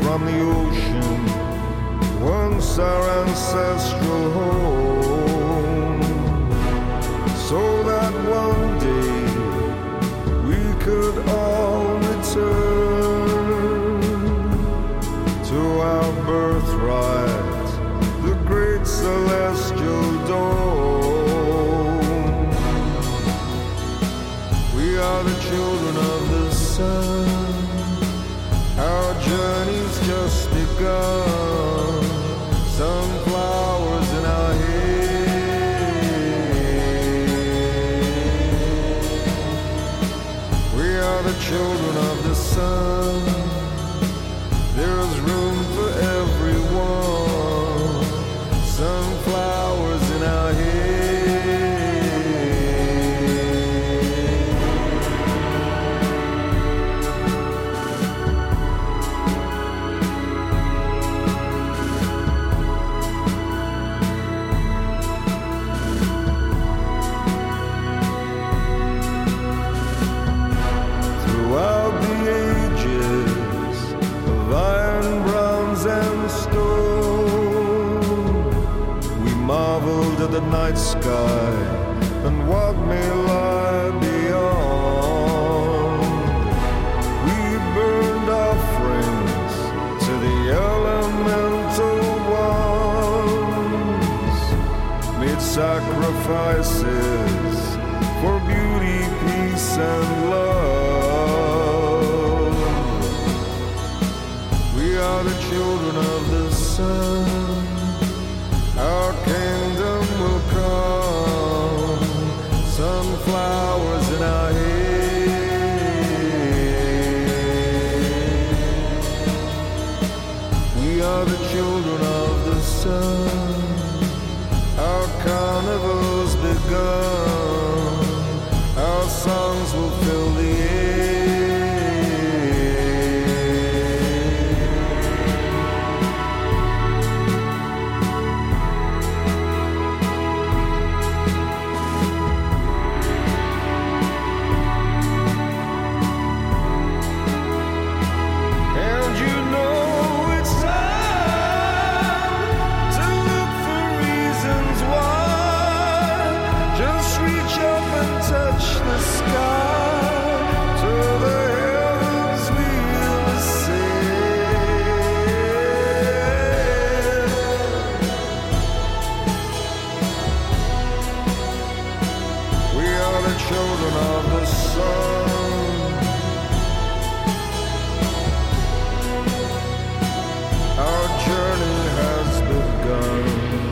from the ocean, once our ancestral home, so that one day we could all return to our birthright, the great celestial dome. We are the children of the sun. Our journey's just begun. Sunflowers in our hair. We are the children of the sun. There's room for everyone. Sunflowers in our hair. Throughout the ages of iron, bronze, and stone, we marveled at the night sky and what may lie beyond. We burned offerings to the elemental ones, made sacrifices for beauty, peace, and love. We are the children of the sun. Our kingdom will come. Sunflowers in our hair. We are the children of the sun. Our carnival's begun. Our songs will fill the air. And you know it's time to look for reasons why. Just reach up and touch the sky. To the heavens we'll ascend. We are the children of the sun. Our journey has begun.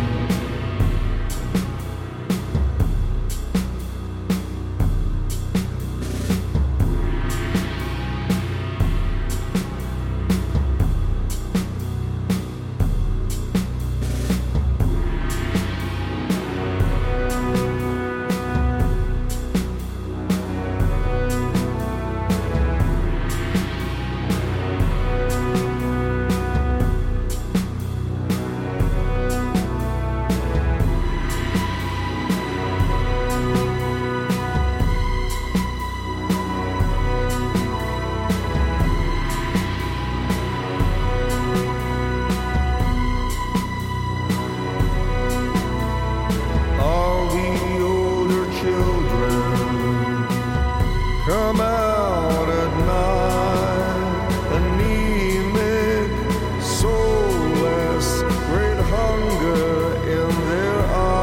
All the older children come out at night, anemic, soulless, great hunger in their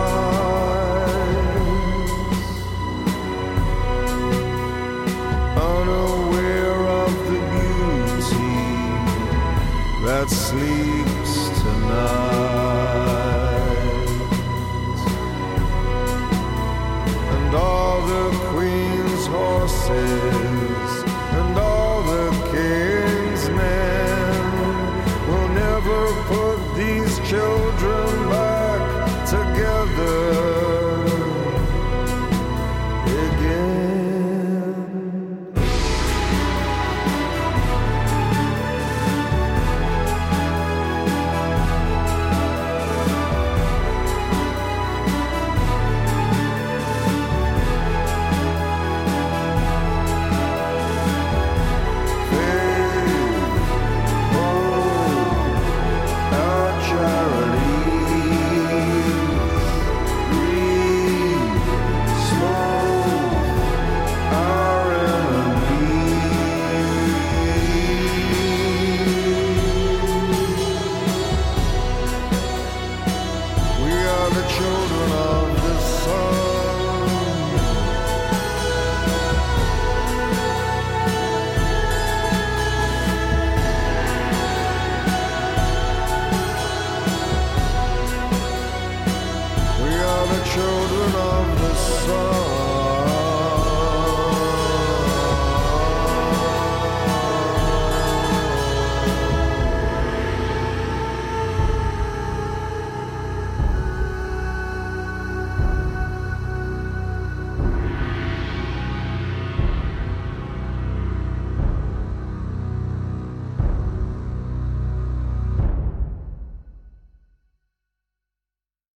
eyes, unaware of the beauty that sleeps tonight. And all the queen's horses and all the king's men will never put these children